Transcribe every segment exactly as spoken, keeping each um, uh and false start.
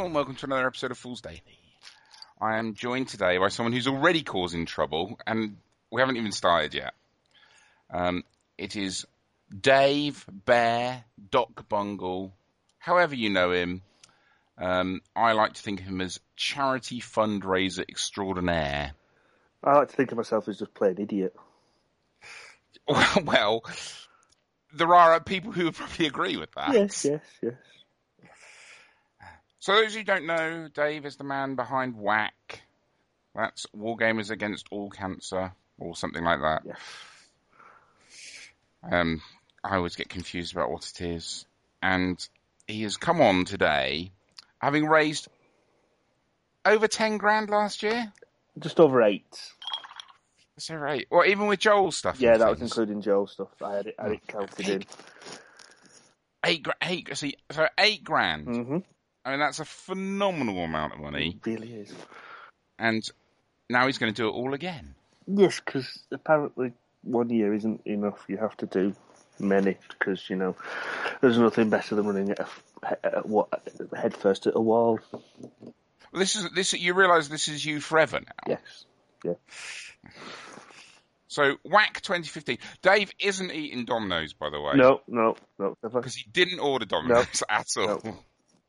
and welcome to another episode of Fool's Daily. I am joined today by someone who's already causing trouble, and we haven't even started yet. Um, it is Dave Bear, Doc Bungle, however you know him. Um, I like to think of him as charity fundraiser extraordinaire. I like to think of myself as just plain idiot. Well, there are people who would probably agree with that. Yes, yes, yes. So those who don't know, Dave is the man behind WAC. That's Wargamers Against All Cancer, or something like that. Yes. Um, I always get confused about what it is. And he has come on today, having raised over ten grand last year. Just over eight. That's over eight. Well, even with Joel's stuff. Yeah, that things. was including Joel's stuff. I had it, I had it counted eight, in. Eight, eight, see, so eight grand. Mm-hmm. I mean, that's a phenomenal amount of money. It really is. And now he's going to do it all again. Yes, because apparently one year isn't enough. You have to do many, because, you know, there's nothing better than running at a, at a, head first at a wall. Well, this is this. You realise this is you forever now. Yes. Yeah. So, WAC twenty fifteen. Dave isn't eating Domino's, by the way. No, no, no. Never. Because he didn't order Domino's no. at all. No.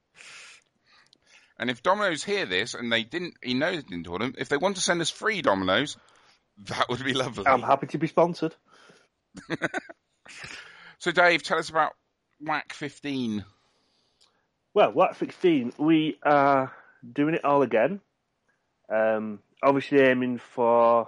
And if Domino's hear this, and they didn't, he knows they didn't order them, if they want to send us free Domino's, that would be lovely. I'm happy to be sponsored. So, Dave, tell us about WAC fifteen. Well, WAC fifteen, we are doing it all again. Um, obviously aiming for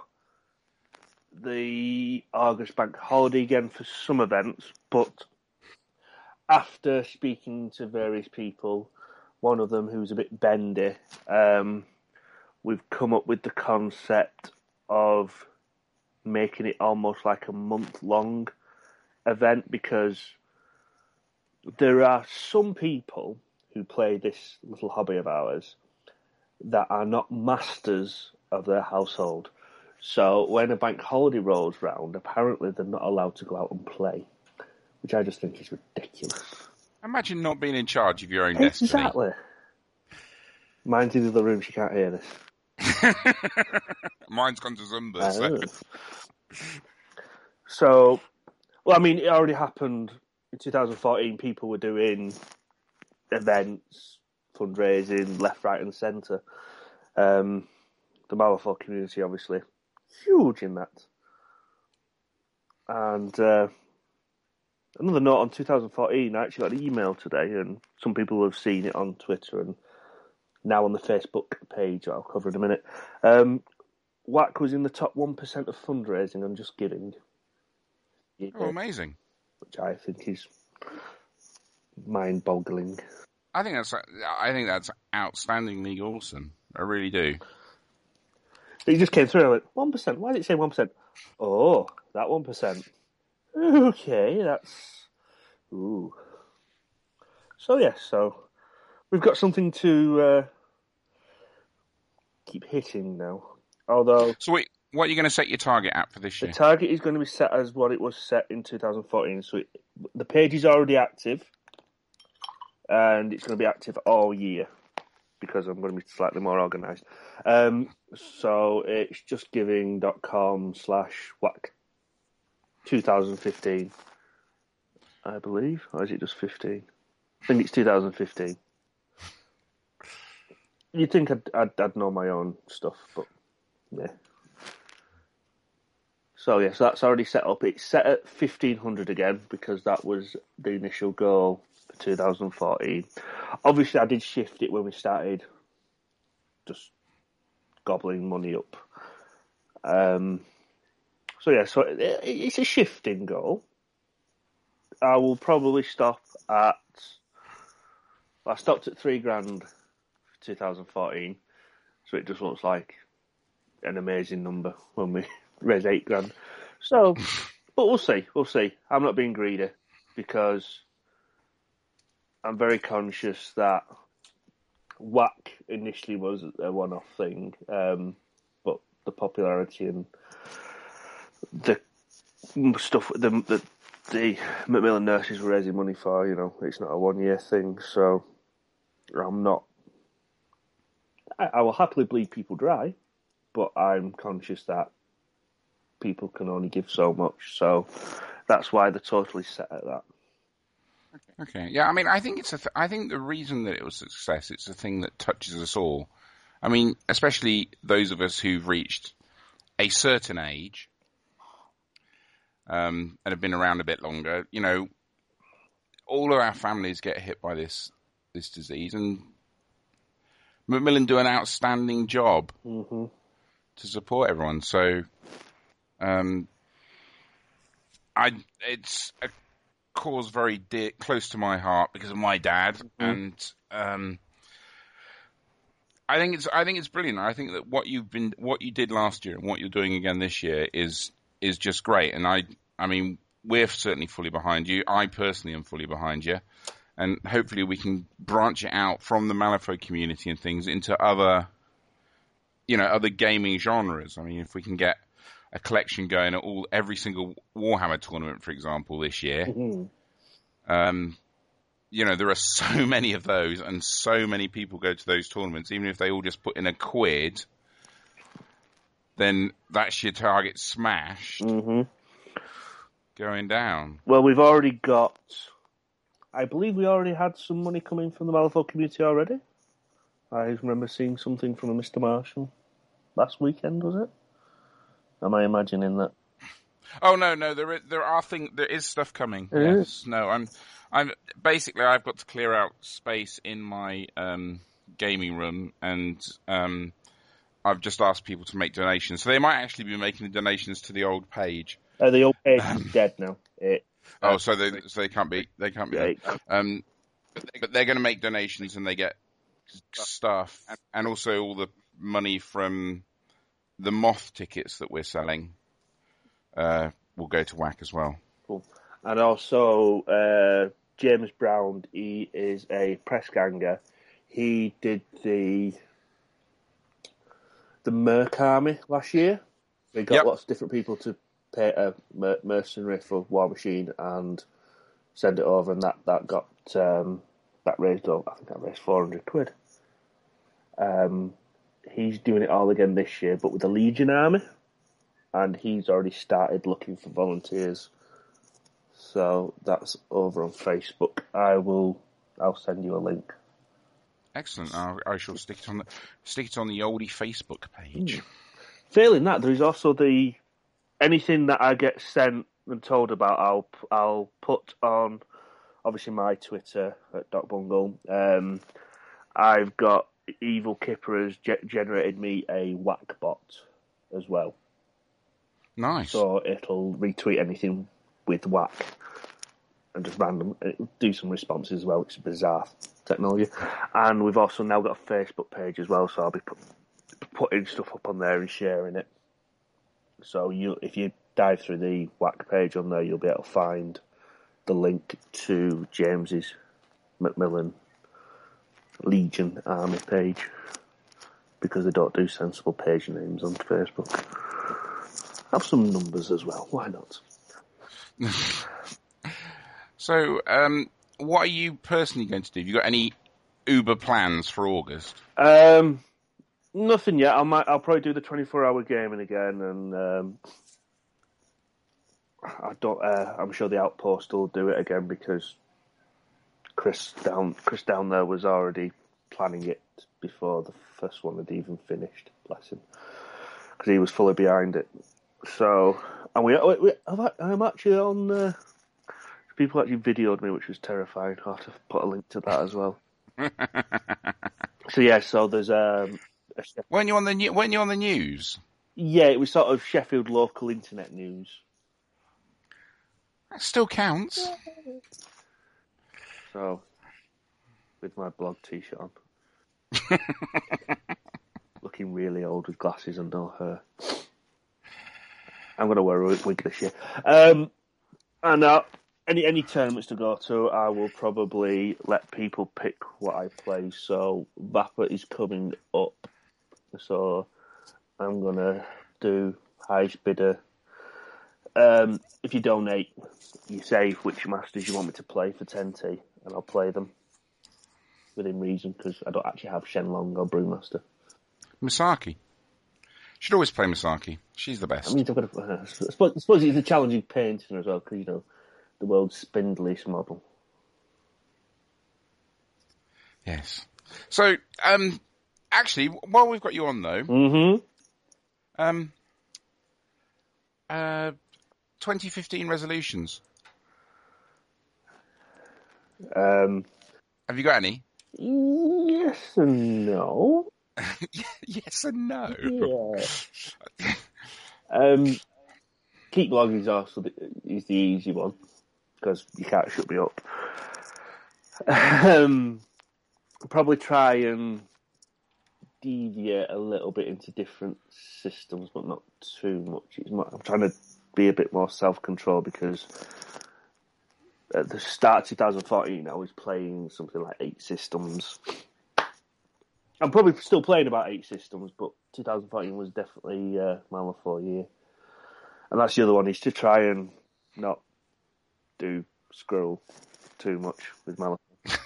the August bank holiday again for some events, but after speaking to various people, one of them who's a bit bendy, um, we've come up with the concept of making it almost like a month-long event, because there are some people who play this little hobby of ours that are not masters of their household. So when a bank holiday rolls round, apparently they're not allowed to go out and play, which I just think is ridiculous. Imagine not being in charge of your own destiny. Exactly. Mine's in the other room, she can't hear this. Mine's gone to Zumba. So. so, well, I mean, it already happened in two thousand fourteen. People were doing events, fundraising, left, right and centre. Um, the Malifaux community, obviously, huge in that. And uh, another note on two thousand fourteen, I actually got an email today, and some people have seen it on Twitter and now on the Facebook page, I'll cover in a minute. Um, WAC was in the top one percent of fundraising on Just Giving. Yeah, oh, amazing. Which I think is mind-boggling. I think that's I think that's outstandingly awesome. I really do. It just came through. I went, one percent? Why did it say one percent? Oh, that one percent. Okay, that's... Ooh. So, yes, yeah, so we've got something to uh, keep hitting now. Although... So, wait, what are you going to set your target at for this year? The target is going to be set as what it was set in two thousand fourteen. So, it, the page is already active, and it's going to be active all year, because I'm going to be slightly more organised. Um, so it's justgiving.com slash WAC twenty fifteen, I believe. Or is it just fifteen? I think it's two thousand fifteen. You'd think I'd, I'd, I'd know my own stuff, but yeah. So yeah, so that's already set up. It's set at fifteen hundred again, because that was the initial goal for two thousand fourteen. Obviously, I did shift it when we started just gobbling money up. Um, so yeah, so it, it's a shifting goal. I will probably stop at... I stopped at three grand for two thousand fourteen, so it just looks like an amazing number when we raise eight grand. So, but we'll see, we'll see. I'm not being greedy, because I'm very conscious that WAC initially was a one-off thing, um, but the popularity and the stuff the, the the Macmillan nurses were raising money for, you know, it's not a one-year thing, so I'm not I, I will happily bleed people dry, but I'm conscious that people can only give so much, so that's why they're totally set at that. Okay, yeah, I mean, I think it's a. Th- I think the reason that it was a success, it's a thing that touches us all. I mean, especially those of us who've reached a certain age um, and have been around a bit longer. You know, all of our families get hit by this this disease, and Macmillan do an outstanding job mm-hmm. to support everyone. So, um, I it's a cause very dear, close to my heart because of my dad, mm-hmm. and um, I think it's I think it's brilliant. I think that what you've been what you did last year and what you're doing again this year is is just great. And I I mean we're certainly fully behind you. I personally am fully behind you, and hopefully we can branch it out from the Malifaux community and things into other you know other gaming genres. I mean, if we can get a collection going at all every single Warhammer tournament, for example, this year. Mm-hmm. Um, you know, there are so many of those, and so many people go to those tournaments. Even if they all just put in a quid, then that's your target smashed, mm-hmm. going down. Well, we've already got. I believe we already had some money coming from the Malifaux community already. I remember seeing something from a Mister Marshall last weekend. Was it? Am I imagining that? Oh no, no, there is, there are things, there is stuff coming. It yes, is. no, I'm, I'm basically I've got to clear out space in my um, gaming room, and um, I've just asked people to make donations. So they might actually be making donations to the old page. Oh, the old page is dead now. It, oh, so they so they can't be they can't be. Yeah. Um, but they're going to make donations, and they get stuff, and also all the money from the Moth tickets that we're selling uh, will go to W A C as well. Cool. And also, uh, James Brown, he is a press ganger. He did the the Merc Army last year. We got yep. lots of different people to pay a mer- mercenary for War Machine and send it over, and that that got um, that raised up. I think that raised four hundred quid. Um. He's doing it all again this year, but with the Legion Army, and he's already started looking for volunteers. So that's over on Facebook. I will. I'll send you a link. Excellent. I'll, I shall stick it on the stick it on the oldie Facebook page. Mm. Failing that, there is also the anything that I get sent and told about. I'll I'll put on obviously my Twitter at Doc Bungle. Um, I've got. Evil Kipper has ge- generated me a W A C bot as well. Nice. So it'll retweet anything with W A C and just random do some responses as well. It's bizarre technology. And we've also now got a Facebook page as well, so I'll be put, putting stuff up on there and sharing it. So you, if you dive through the W A C page on there, you'll be able to find the link to James's Macmillan Legion Army page, because they don't do sensible page names on Facebook. Have some numbers as well, why not? So, um, what are you personally going to do? Have you got any Uber plans for August? Um, nothing yet. I might. I'll probably do the twenty-four hour gaming again, and um, I don't. Uh, I'm sure the Outpost will do it again because Chris down Chris down there was already planning it before the first one had even finished. Bless him, because he was fully behind it. So, and we, we, we I'm actually on. Uh, people actually videoed me, which was terrifying. I'll have to put a link to that as well. So yeah, so there's um. A Sheff- when you on the when you on the news? Yeah, it was sort of Sheffield local internet news. That still counts. So, with my blog t-shirt on. Looking really old with glasses and no hair. I'm going to wear a wig this year. Um, and uh, any any tournaments to go to, I will probably let people pick what I play. So, Vapor is coming up. So, I'm going to do highest bidder. Um, if you donate, you say which masters you want me to play for ten T. And I'll play them within reason, because I don't actually have Shenlong or Brewmaster. Misaki. Should always play Misaki. She's the best. I mean, I've got to, uh, I suppose, I suppose it's a challenging painting as well, because, you know, the world's spindliest model. Yes. So, um, actually, while we've got you on, though, Mm-hmm. um, uh, twenty fifteen resolutions. Um, Have you got any? yes and no. Yes and no. Yeah. um, keep logging is also the, is the easy one, because you can't shut me up. Um, probably try and deviate a little bit into different systems, but not too much. It's more, I'm trying to be a bit more self-controlled, because at the start of twenty fourteen I was playing something like eight systems. I'm probably still playing about eight systems, but twenty fourteen was definitely uh, my Malifaux four year. And that's the other one, is to try and not do scroll too much with Malifaux.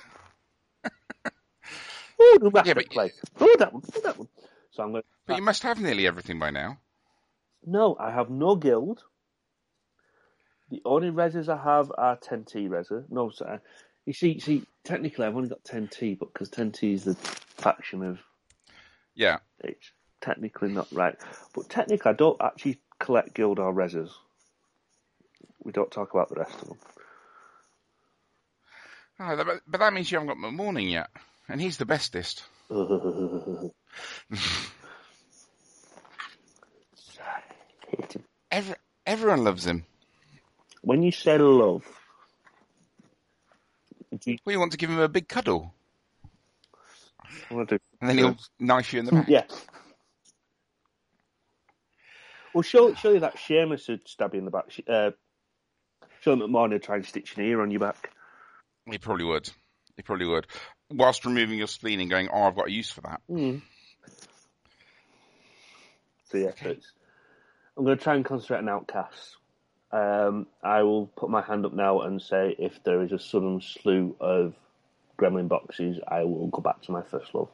Oh, the Yeah, but- play. Oh, that one. Oh, that one. So I'm going. But you must have nearly everything by now. No, I have no guild. The only reses I have are ten T reses. No, sorry. You see, see, technically I've only got ten T, but because ten T is the faction of, Yeah. it's technically not right. But technically I don't actually collect guild or reses. We don't talk about the rest of them. Oh, but, but that means you haven't got McMorning yet. And he's the bestest. Every, everyone loves him. When you say love, do you Well, you want to give him a big cuddle. want to do? And then he'll knife you in the back. Yeah. Well, show, show you that Seamus would stab you in the back. Uh, show him at morning try and stitch an ear on your back. He probably would. He probably would. Whilst removing your spleen and going, oh, I've got a use for that. Mm. So, yeah, so it's, I'm going to try and concentrate on Outcasts. Um, I will put my hand up now and say if there is a sudden slew of Gremlin boxes, I will go back to my first love.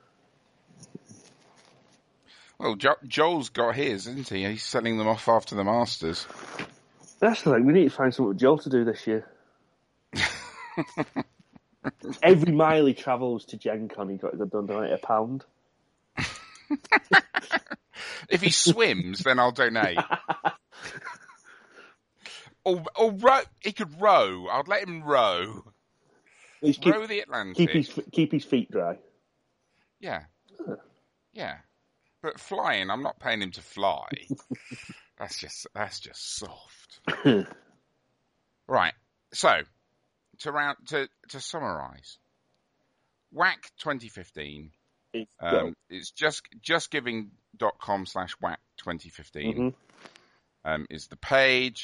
Well, jo- Joel's got his, isn't he? He's selling them off after the Masters. That's the thing, we need to find something with Joel to do this year. Every mile he travels to Gen Con, he got to donate a pound. If he swims, then I'll donate. or or row. He could row. I'd let him row. He's keep, row the Atlantic. Keep his, keep his feet dry. Yeah. Yeah. But flying, I'm not paying him to fly. that's just that's just soft. Right. So, to round to to summarise, W A C twenty fifteen. It's, Um, it's just justgiving.com slash W A C twenty fifteen. Mm-hmm. Um, is the page.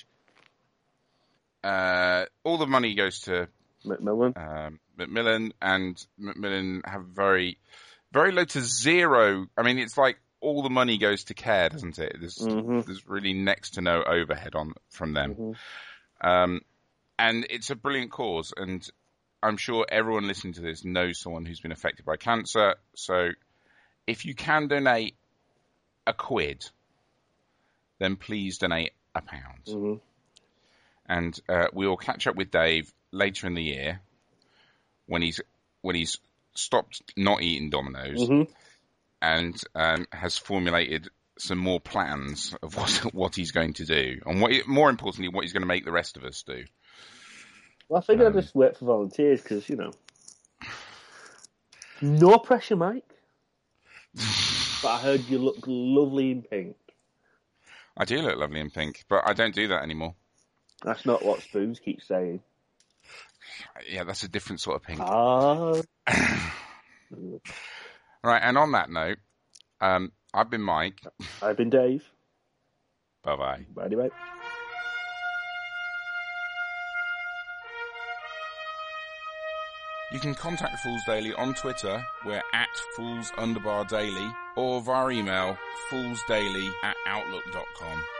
Uh, all the money goes to Macmillan. um, Macmillan, and Macmillan have very, very low to zero. I mean, it's like all the money goes to care, doesn't it? There's, Mm-hmm. there's really next to no overhead on from them. Mm-hmm. Um, and it's a brilliant cause, and I'm sure everyone listening to this knows someone who's been affected by cancer. So if you can donate a quid, then please donate a pound. Mm-hmm. And uh, we will catch up with Dave later in the year when he's when he's stopped not eating Dominoes Mm-hmm. and um, has formulated some more plans of what what he's going to do, and what more importantly, what he's going to make the rest of us do. Well, I think Um, I'll just wait for volunteers, because, you know, no pressure, Mike. But I heard you look lovely in pink. I do look lovely in pink, but I don't do that anymore. That's not what Spoons keeps saying. Yeah, that's a different sort of pink. Ah. Right, and on that note, um, I've been Mike. I've been Dave. Bye-bye. Bye, bye. You can contact Fools Daily on Twitter. We're at Fools Underbar Daily, or via email, foolsdaily at outlook dot com.